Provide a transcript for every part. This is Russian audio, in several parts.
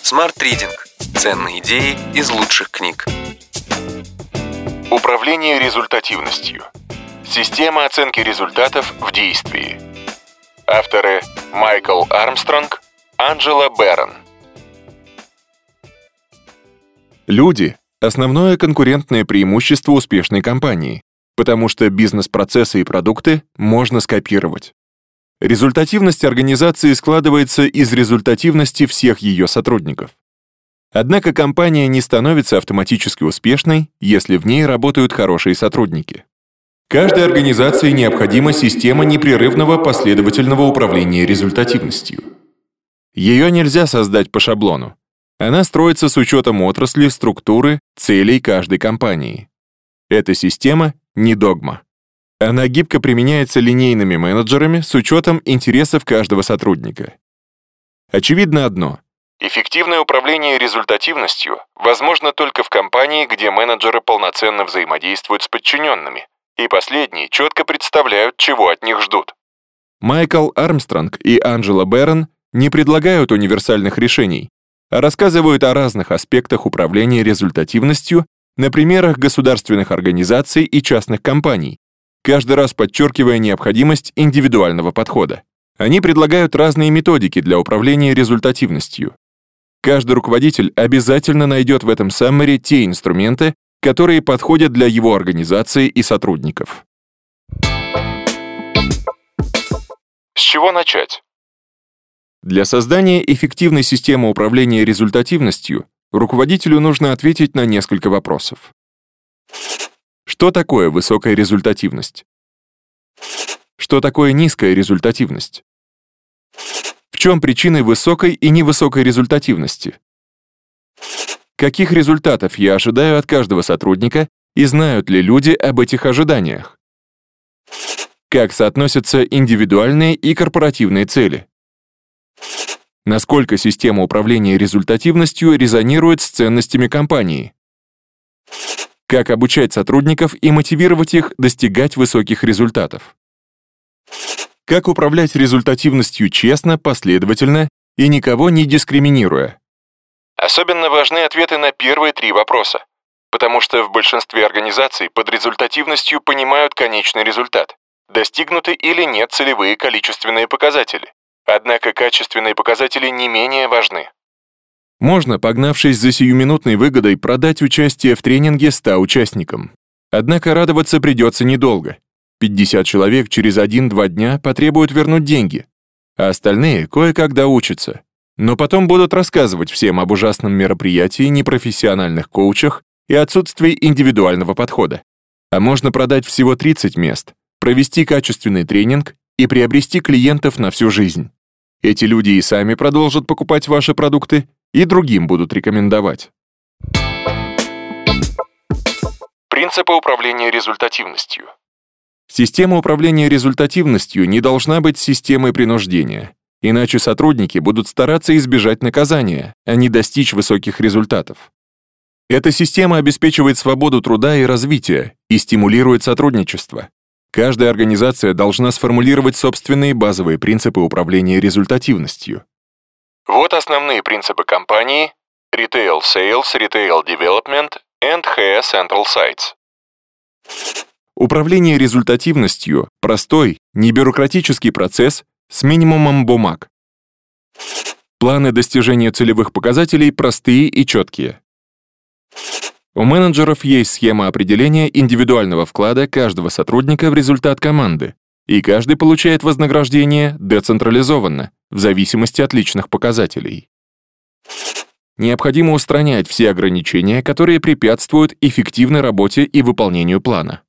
Smart Reading. Ценные идеи из лучших книг. Управление результативностью. Система оценки результатов в действии. Авторы Майкл Армстронг, Анджела Берон. Люди – основное конкурентное преимущество успешной компании, потому что бизнес-процессы и продукты можно скопировать. Результативность организации складывается из результативности всех ее сотрудников. Однако компания не становится автоматически успешной, если в ней работают хорошие сотрудники. Каждой организации необходима система непрерывного последовательного управления результативностью. Ее нельзя создать по шаблону. Она строится с учетом отрасли, структуры, целей каждой компании. Эта система не догма. Она гибко применяется линейными менеджерами с учетом интересов каждого сотрудника. Очевидно одно. Эффективное управление результативностью возможно только в компании, где менеджеры полноценно взаимодействуют с подчиненными, и последние четко представляют, чего от них ждут. Майкл Армстронг и Анджела Берон не предлагают универсальных решений, а рассказывают о разных аспектах управления результативностью на примерах государственных организаций и частных компаний, каждый раз подчеркивая необходимость индивидуального подхода. Они предлагают разные методики для управления результативностью. Каждый руководитель обязательно найдет в этом саммари те инструменты, которые подходят для его организации и сотрудников. С чего начать? Для создания эффективной системы управления результативностью руководителю нужно ответить на несколько вопросов. Что такое высокая результативность? Что такое низкая результативность? В чем причины высокой и невысокой результативности? Каких результатов я ожидаю от каждого сотрудника и знают ли люди об этих ожиданиях? Как соотносятся индивидуальные и корпоративные цели? Насколько система управления результативностью резонирует с ценностями компании? Как обучать сотрудников и мотивировать их достигать высоких результатов? Как управлять результативностью честно, последовательно и никого не дискриминируя? Особенно важны ответы на первые три вопроса, потому что в большинстве организаций под результативностью понимают конечный результат, достигнуты или нет целевые количественные показатели. Однако качественные показатели не менее важны. Можно, погнавшись за сиюминутной выгодой, продать участие в тренинге 100 участникам. Однако радоваться придется недолго. 50 человек через 1-2 дня потребуют вернуть деньги, а остальные кое-как доучатся. Но потом будут рассказывать всем об ужасном мероприятии, непрофессиональных коучах и отсутствии индивидуального подхода. А можно продать всего 30 мест, провести качественный тренинг и приобрести клиентов на всю жизнь. Эти люди и сами продолжат покупать ваши продукты, и другим будут рекомендовать. Принципы управления результативностью. Система управления результативностью не должна быть системой принуждения, иначе сотрудники будут стараться избежать наказания, а не достичь высоких результатов. Эта система обеспечивает свободу труда и развития и стимулирует сотрудничество. Каждая организация должна сформулировать собственные базовые принципы управления результативностью. Вот основные принципы компании: Retail Sales, Retail Development and HE Central Sites. Управление результативностью – простой, небюрократический процесс с минимумом бумаг. Планы достижения целевых показателей простые и четкие. У менеджеров есть схема определения индивидуального вклада каждого сотрудника в результат команды, и каждый получает вознаграждение децентрализованно, в зависимости от личных показателей. Необходимо устранять все ограничения, которые препятствуют эффективной работе и выполнению плана.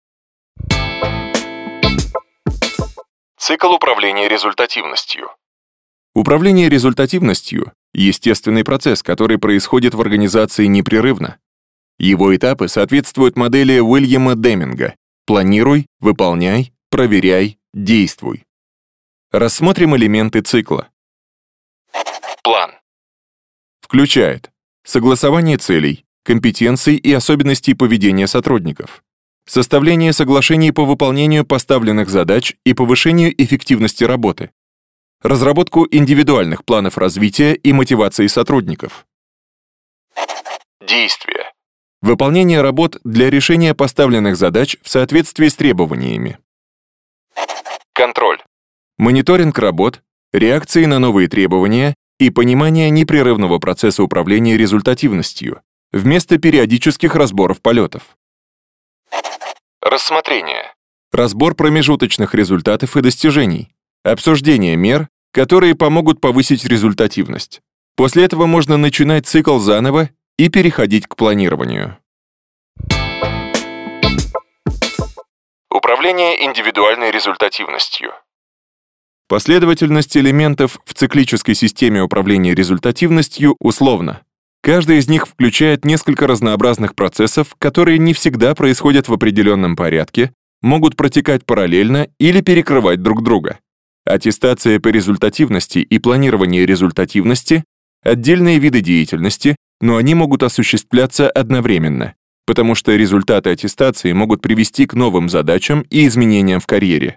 Цикл управления результативностью. Управление результативностью – естественный процесс, который происходит в организации непрерывно. Его этапы соответствуют модели Уильяма Деминга: планируй, выполняй, проверяй, действуй. Рассмотрим элементы цикла. План. Включает согласование целей, компетенций и особенностей поведения сотрудников, составление соглашений по выполнению поставленных задач и повышению эффективности работы, разработку индивидуальных планов развития и мотивации сотрудников. Действия. Выполнение работ для решения поставленных задач в соответствии с требованиями. Контроль. Мониторинг работ, реакции на новые требования и понимание непрерывного процесса управления результативностью вместо периодических разборов полетов. Рассмотрение. Разбор промежуточных результатов и достижений. Обсуждение мер, которые помогут повысить результативность. После этого можно начинать цикл заново и переходить к планированию. Управление индивидуальной результативностью. Последовательность элементов в циклической системе управления результативностью условна. Каждый из них включает несколько разнообразных процессов, которые не всегда происходят в определенном порядке, могут протекать параллельно или перекрывать друг друга. Аттестация по результативности и планирование результативности — отдельные виды деятельности, но они могут осуществляться одновременно, потому что результаты аттестации могут привести к новым задачам и изменениям в карьере.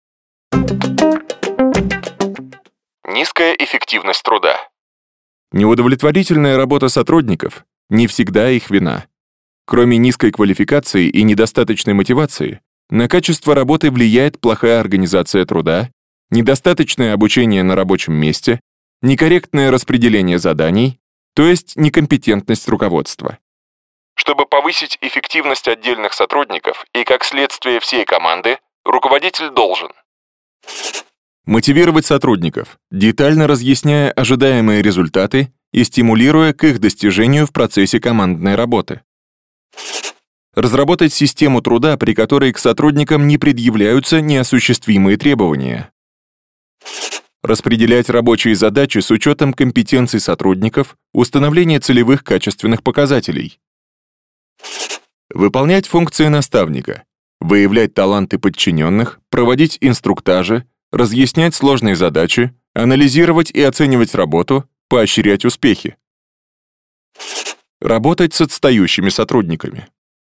Низкая эффективность труда. Неудовлетворительная работа сотрудников — не всегда их вина. Кроме низкой квалификации и недостаточной мотивации, на качество работы влияет плохая организация труда, недостаточное обучение на рабочем месте, некорректное распределение заданий, то есть некомпетентность руководства. Чтобы повысить эффективность отдельных сотрудников и, как следствие, всей команды, руководитель должен мотивировать сотрудников, детально разъясняя ожидаемые результаты и стимулируя к их достижению в процессе командной работы. Разработать систему труда, при которой к сотрудникам не предъявляются неосуществимые требования. Распределять рабочие задачи с учетом компетенций сотрудников, установления целевых качественных показателей. Выполнять функции наставника, выявлять таланты подчиненных, проводить инструктажи, разъяснять сложные задачи, анализировать и оценивать работу, поощрять успехи. Работать с отстающими сотрудниками.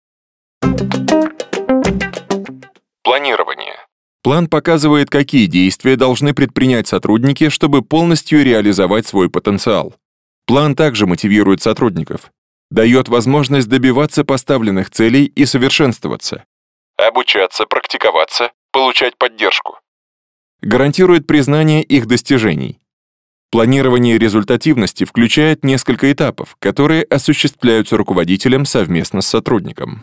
Планирование. План показывает, какие действия должны предпринять сотрудники, чтобы полностью реализовать свой потенциал. План также мотивирует сотрудников, дает возможность добиваться поставленных целей и совершенствоваться. Обучаться, практиковаться, получать поддержку. Гарантирует признание их достижений. Планирование результативности включает несколько этапов, которые осуществляются руководителем совместно с сотрудником.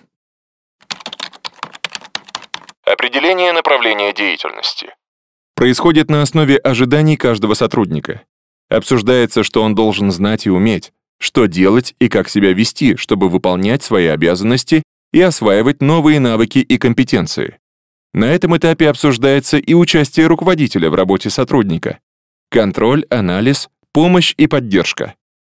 Определение направления деятельности. Происходит на основе ожиданий каждого сотрудника. Обсуждается, что он должен знать и уметь, что делать и как себя вести, чтобы выполнять свои обязанности и осваивать новые навыки и компетенции. На этом этапе обсуждается и участие руководителя в работе сотрудника, контроль, анализ, помощь и поддержка.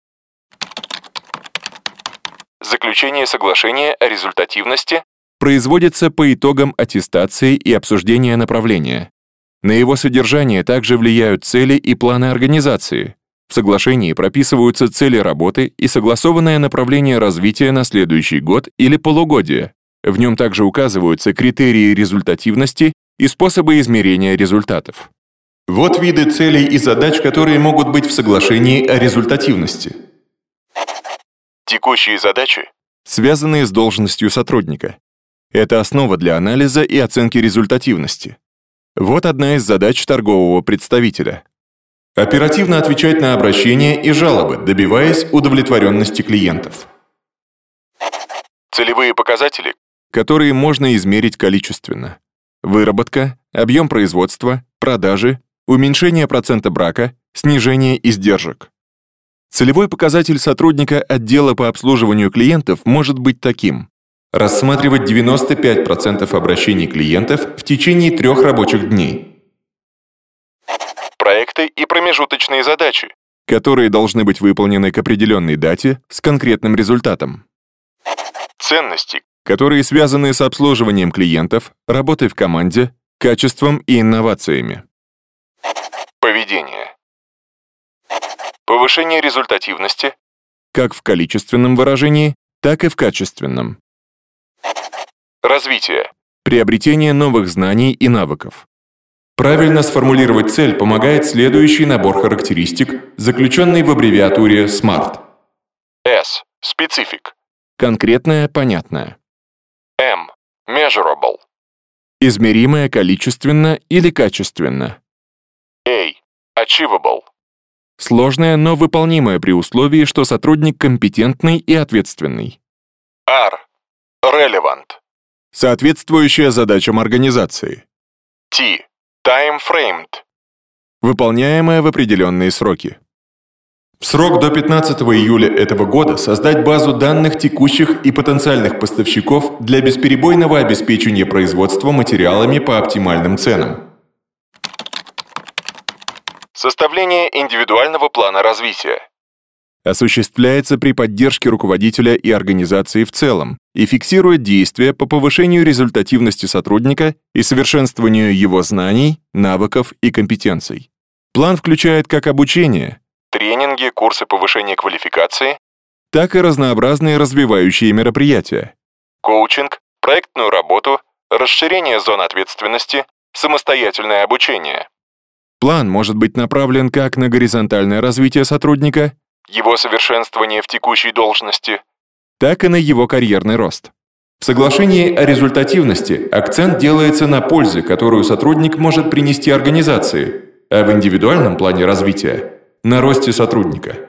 Заключение соглашения о результативности производится по итогам аттестации и обсуждения направления. На его содержание также влияют цели и планы организации. В соглашении прописываются цели работы и согласованное направление развития на следующий год или полугодие. В нем также указываются критерии результативности и способы измерения результатов. Вот виды целей и задач, которые могут быть в соглашении о результативности. Текущие задачи, связанные с должностью сотрудника. Это основа для анализа и оценки результативности. Вот одна из задач торгового представителя. Оперативно отвечать на обращения и жалобы, добиваясь удовлетворенности клиентов. Целевые показатели, которые можно измерить количественно. Выработка, объем производства, продажи, уменьшение процента брака, снижение издержек. Целевой показатель сотрудника отдела по обслуживанию клиентов может быть таким: рассматривать 95% обращений клиентов в течение 3 рабочих дней. Проекты и промежуточные задачи, которые должны быть выполнены к определенной дате с конкретным результатом. Ценности, которые связаны с обслуживанием клиентов, работой в команде, качеством и инновациями. Поведение. Повышение результативности, как в количественном выражении, так и в качественном. Развитие. Приобретение новых знаний и навыков. Правильно сформулировать цель помогает следующий набор характеристик, заключенный в аббревиатуре SMART. S. Specific. Конкретное, понятное. M. Measurable. Измеримое количественно или качественно. A. Achievable. Сложное, но выполнимое при условии, что сотрудник компетентный и ответственный. R. Relevant. Соответствующая задачам организации. T. Time-framed. Выполняемое в определенные сроки. В срок до 15 июля этого года создать базу данных текущих и потенциальных поставщиков для бесперебойного обеспечения производства материалами по оптимальным ценам. Составление индивидуального плана развития. Осуществляется при поддержке руководителя и организации в целом и фиксирует действия по повышению результативности сотрудника и совершенствованию его знаний, навыков и компетенций. План включает как обучение, Тренинги, курсы повышения квалификации, так и разнообразные развивающие мероприятия. коучинг, проектную работу, расширение зон ответственности, самостоятельное обучение. План может быть направлен как на горизонтальное развитие сотрудника, Его совершенствование в текущей должности, так и на его карьерный рост. В соглашении о результативности акцент делается на пользе, которую сотрудник может принести организации, а в индивидуальном плане развития – на росте сотрудника.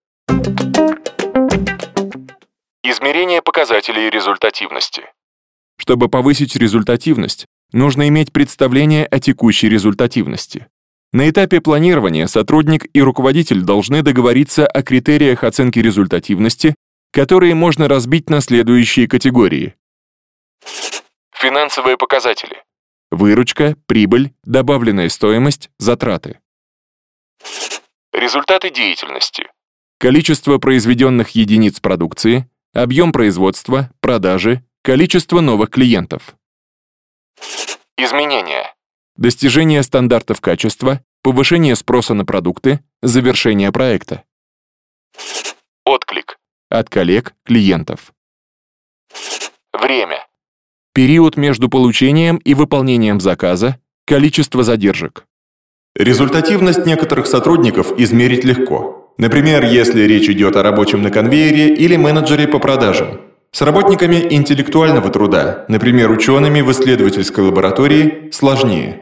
измерение показателей результативности. Чтобы повысить результативность, нужно иметь представление о текущей результативности. На этапе планирования сотрудник и руководитель должны договориться о критериях оценки результативности, которые можно разбить на следующие категории. Финансовые показатели. Выручка, прибыль, добавленная стоимость, затраты. Результаты деятельности. Количество произведенных единиц продукции, объем производства, продажи, количество новых клиентов. Изменения. Достижение стандартов качества, повышение спроса на продукты, завершение проекта. Отклик. От коллег, клиентов. Время. Период между получением и выполнением заказа, количество задержек. Результативность некоторых сотрудников измерить легко. Например, если речь идет о рабочем на конвейере или менеджере по продажам. С работниками интеллектуального труда, например, учеными в исследовательской лаборатории, сложнее.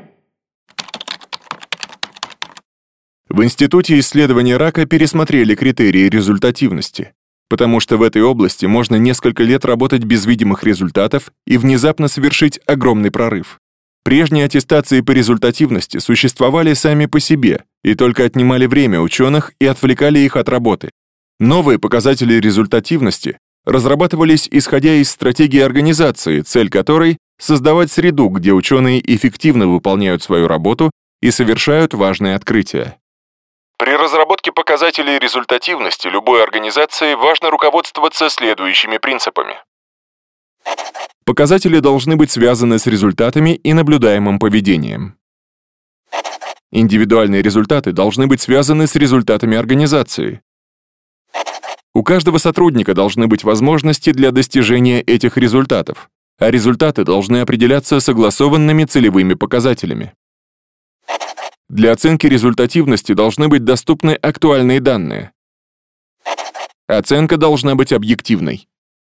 В Институте исследования рака пересмотрели критерии результативности, потому что в этой области можно несколько лет работать без видимых результатов и внезапно совершить огромный прорыв. Прежние аттестации по результативности существовали сами по себе и только отнимали время ученых и отвлекали их от работы. Новые показатели результативности разрабатывались исходя из стратегии организации, цель которой — создавать среду, где ученые эффективно выполняют свою работу и совершают важные открытия. При разработке показателей результативности любой организации важно руководствоваться следующими принципами. Показатели должны быть связаны с результатами и наблюдаемым поведением. Индивидуальные результаты должны быть связаны с результатами организации. У каждого сотрудника должны быть возможности для достижения этих результатов, а результаты должны определяться согласованными целевыми показателями. Для оценки результативности должны быть доступны актуальные данные. Оценка должна быть объективной.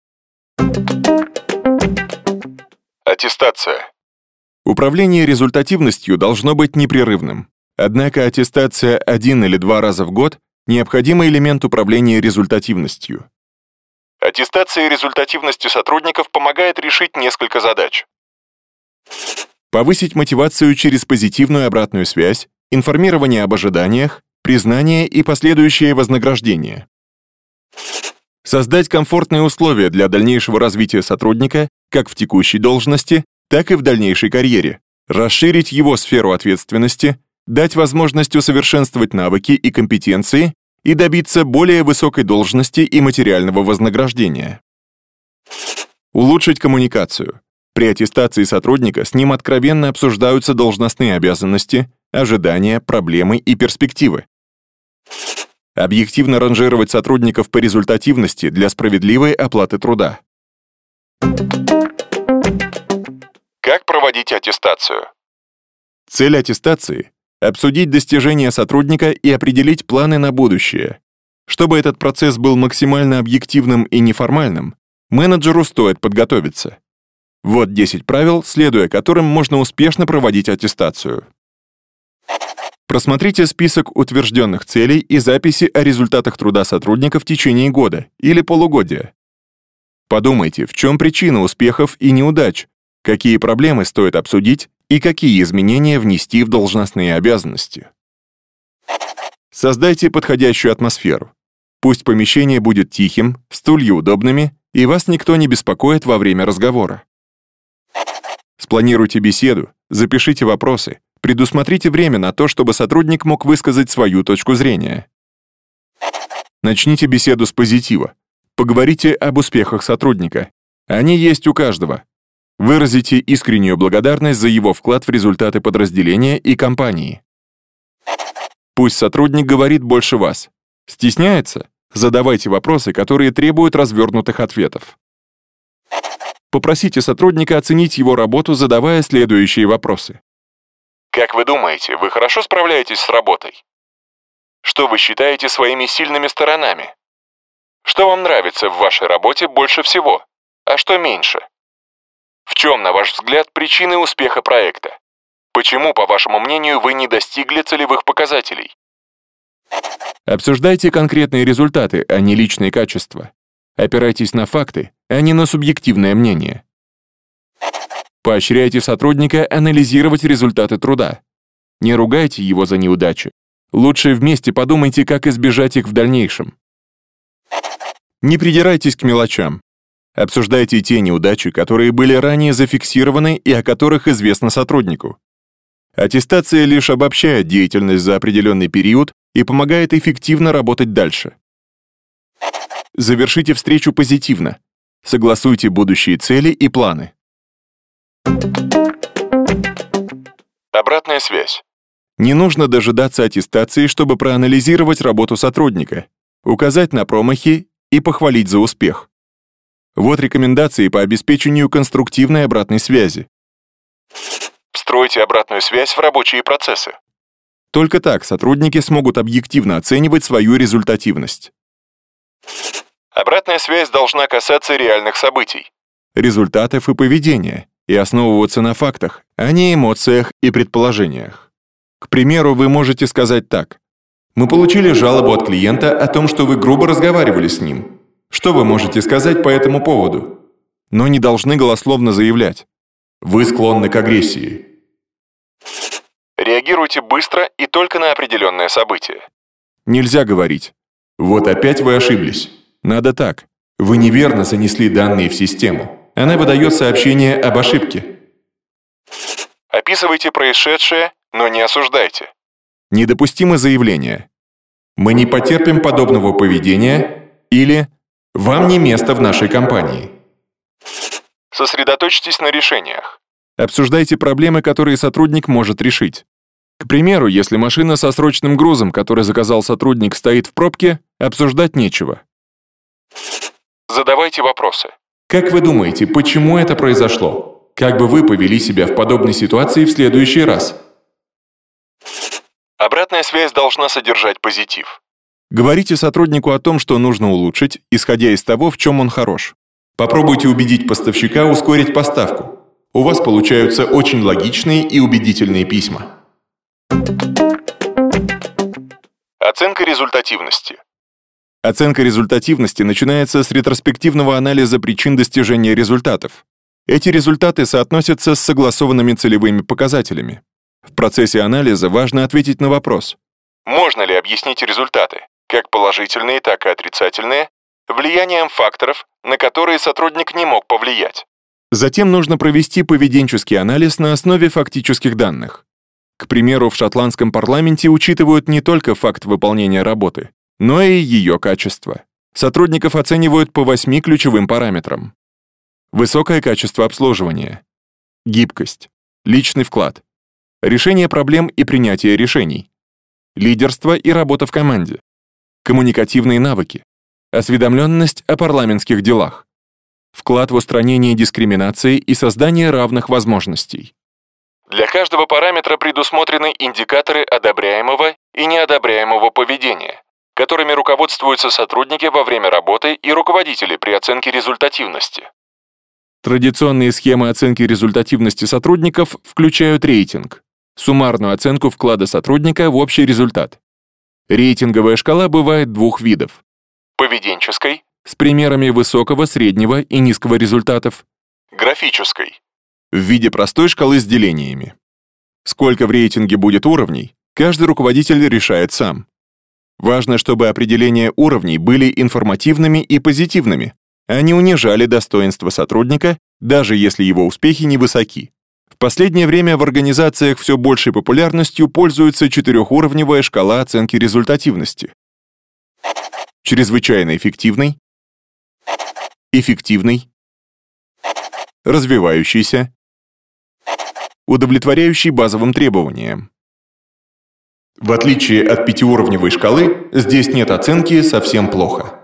Аттестация. Управление результативностью должно быть непрерывным. Однако аттестация 1 или 2 раза в год – необходимый элемент управления результативностью. Аттестация результативности сотрудников помогает решить несколько задач. Повысить мотивацию через позитивную обратную связь, информирование об ожиданиях, признание и последующее вознаграждение. Создать комфортные условия для дальнейшего развития сотрудника как в текущей должности, так и в дальнейшей карьере. Расширить его сферу ответственности, дать возможность усовершенствовать навыки и компетенции и добиться более высокой должности и материального вознаграждения. Улучшить коммуникацию. При аттестации сотрудника с ним откровенно обсуждаются должностные обязанности, ожидания, проблемы и перспективы. Объективно ранжировать сотрудников по результативности для справедливой оплаты труда. Как проводить аттестацию? Цель аттестации — обсудить достижения сотрудника и определить планы на будущее. Чтобы этот процесс был максимально объективным и неформальным, менеджеру стоит подготовиться. Вот 10 правил, следуя которым можно успешно проводить аттестацию. Просмотрите список утвержденных целей и записи о результатах труда сотрудника в течение года или полугодия. Подумайте, в чем причина успехов и неудач, какие проблемы стоит обсудить и какие изменения внести в должностные обязанности. Создайте подходящую атмосферу. Пусть помещение будет тихим, стулья удобными, и вас никто не беспокоит во время разговора. Спланируйте беседу, запишите вопросы, предусмотрите время на то, чтобы сотрудник мог высказать свою точку зрения. Начните беседу с позитива. Поговорите об успехах сотрудника. Они есть у каждого. Выразите искреннюю благодарность за его вклад в результаты подразделения и компании. Пусть сотрудник говорит больше вас. Стесняется? Задавайте вопросы, которые требуют развернутых ответов. Попросите сотрудника оценить его работу, задавая следующие вопросы. Как вы думаете, вы хорошо справляетесь с работой? Что вы считаете своими сильными сторонами? Что вам нравится в вашей работе больше всего, а что меньше? В чем, на ваш взгляд, причины успеха проекта? Почему, по вашему мнению, вы не достигли целевых показателей? Обсуждайте конкретные результаты, а не личные качества. Опирайтесь на факты, а не на субъективное мнение. Поощряйте сотрудника анализировать результаты труда. Не ругайте его за неудачи. Лучше вместе подумайте, как избежать их в дальнейшем. Не придирайтесь к мелочам. Обсуждайте те неудачи, которые были ранее зафиксированы и о которых известно сотруднику. Аттестация лишь обобщает деятельность за определенный период и помогает эффективно работать дальше. Завершите встречу позитивно. Согласуйте будущие цели и планы. Обратная связь. Не нужно дожидаться аттестации, чтобы проанализировать работу сотрудника, указать на промахи и похвалить за успех. Вот рекомендации по обеспечению конструктивной обратной связи. Стройте обратную связь в рабочие процессы. Только так сотрудники смогут объективно оценивать свою результативность. Обратная связь должна касаться реальных событий. Результатов и поведения, и основываться на фактах, а не эмоциях и предположениях. К примеру, вы можете сказать так. «Мы получили жалобу от клиента о том, что вы грубо разговаривали с ним. Что вы можете сказать по этому поводу?» Но не должны голословно заявлять. «Вы склонны к агрессии». Реагируйте быстро и только на определенное событие. Нельзя говорить «Вот опять вы ошиблись». Надо так. Вы неверно занесли данные в систему. Она выдает сообщение об ошибке. Описывайте происшедшее, но не осуждайте. Недопустимо заявление. Мы не потерпим подобного поведения или «Вам не место в нашей компании». Сосредоточьтесь на решениях. Обсуждайте проблемы, которые сотрудник может решить. К примеру, если машина со срочным грузом, который заказал сотрудник, стоит в пробке, обсуждать нечего. Задавайте вопросы. Как вы думаете, почему это произошло? Как бы вы повели себя в подобной ситуации в следующий раз? Обратная связь должна содержать позитив. Говорите сотруднику о том, что нужно улучшить, исходя из того, в чем он хорош. Попробуйте убедить поставщика ускорить поставку. У вас получаются очень логичные и убедительные письма. Оценка результативности. Оценка результативности начинается с ретроспективного анализа причин достижения результатов. Эти результаты соотносятся с согласованными целевыми показателями. В процессе анализа важно ответить на вопрос: можно ли объяснить результаты, как положительные, так и отрицательные, влиянием факторов, на которые сотрудник не мог повлиять? Затем нужно провести поведенческий анализ на основе фактических данных. К примеру, в шотландском парламенте учитывают не только факт выполнения работы, но и ее качество. Сотрудников оценивают по 8 ключевым параметрам. Высокое качество обслуживания, гибкость, личный вклад, решение проблем и принятие решений, лидерство и работа в команде, коммуникативные навыки, осведомленность о парламентских делах, вклад в устранение дискриминации и создание равных возможностей. Для каждого параметра предусмотрены индикаторы одобряемого и неодобряемого поведения, которыми руководствуются сотрудники во время работы и руководители при оценке результативности. Традиционные схемы оценки результативности сотрудников включают рейтинг, суммарную оценку вклада сотрудника в общий результат. Рейтинговая шкала бывает двух видов. Поведенческой, С примерами высокого, среднего и низкого результатов. графической. В виде простой шкалы с делениями. Сколько в рейтинге будет уровней, каждый руководитель решает сам. Важно, чтобы определения уровней были информативными и позитивными, а не унижали достоинство сотрудника, даже если его успехи невысоки. В последнее время в организациях все большей популярностью пользуется четырехуровневая шкала оценки результативности. Чрезвычайно эффективный, эффективный, развивающийся, удовлетворяющий базовым требованиям. В отличие от пятиуровневой шкалы, здесь нет оценки «совсем плохо».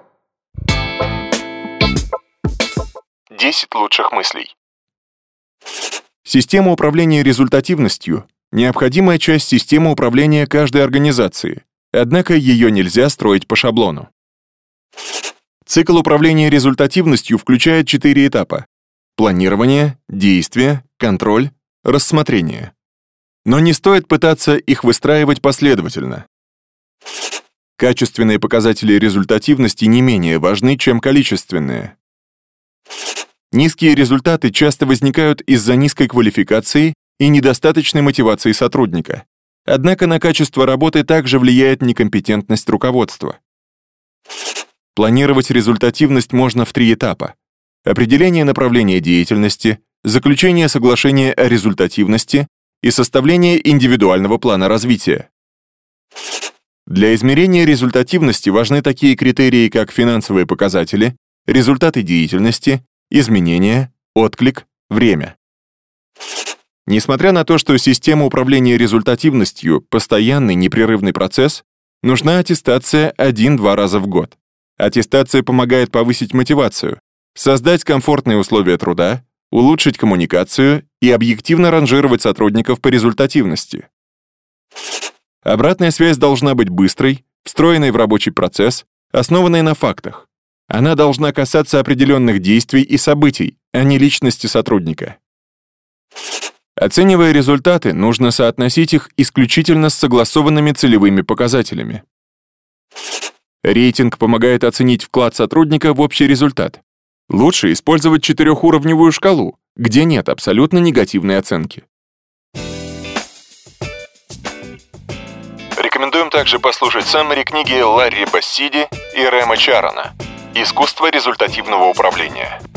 10 лучших мыслей. Система управления результативностью – необходимая часть системы управления каждой организации, однако ее нельзя строить по шаблону. Цикл управления результативностью включает 4 этапа: планирование, действие, контроль, рассмотрение. Но не стоит пытаться их выстраивать последовательно. Качественные показатели результативности не менее важны, чем количественные. Низкие результаты часто возникают из-за низкой квалификации и недостаточной мотивации сотрудника. Однако на качество работы также влияет некомпетентность руководства. Планировать результативность можно в 3 этапа: определение направления деятельности, заключение соглашения о результативности и составление индивидуального плана развития. Для измерения результативности важны такие критерии, как финансовые показатели, результаты деятельности, изменения, отклик, время. Несмотря на то, что система управления результативностью – постоянный непрерывный процесс, нужна аттестация 1-2 раза в год. Аттестация помогает повысить мотивацию, создать комфортные условия труда, улучшить коммуникацию и объективно ранжировать сотрудников по результативности. Обратная связь должна быть быстрой, встроенной в рабочий процесс, основанной на фактах. Она должна касаться определенных действий и событий, а не личности сотрудника. Оценивая результаты, нужно соотносить их исключительно с согласованными целевыми показателями. Рейтинг помогает оценить вклад сотрудника в общий результат. Лучше использовать 4-уровневую шкалу, где нет абсолютно негативной оценки. Рекомендуем также послушать саммари книги Ларри Бассиди и Рэма Чарана «Искусство результативного управления».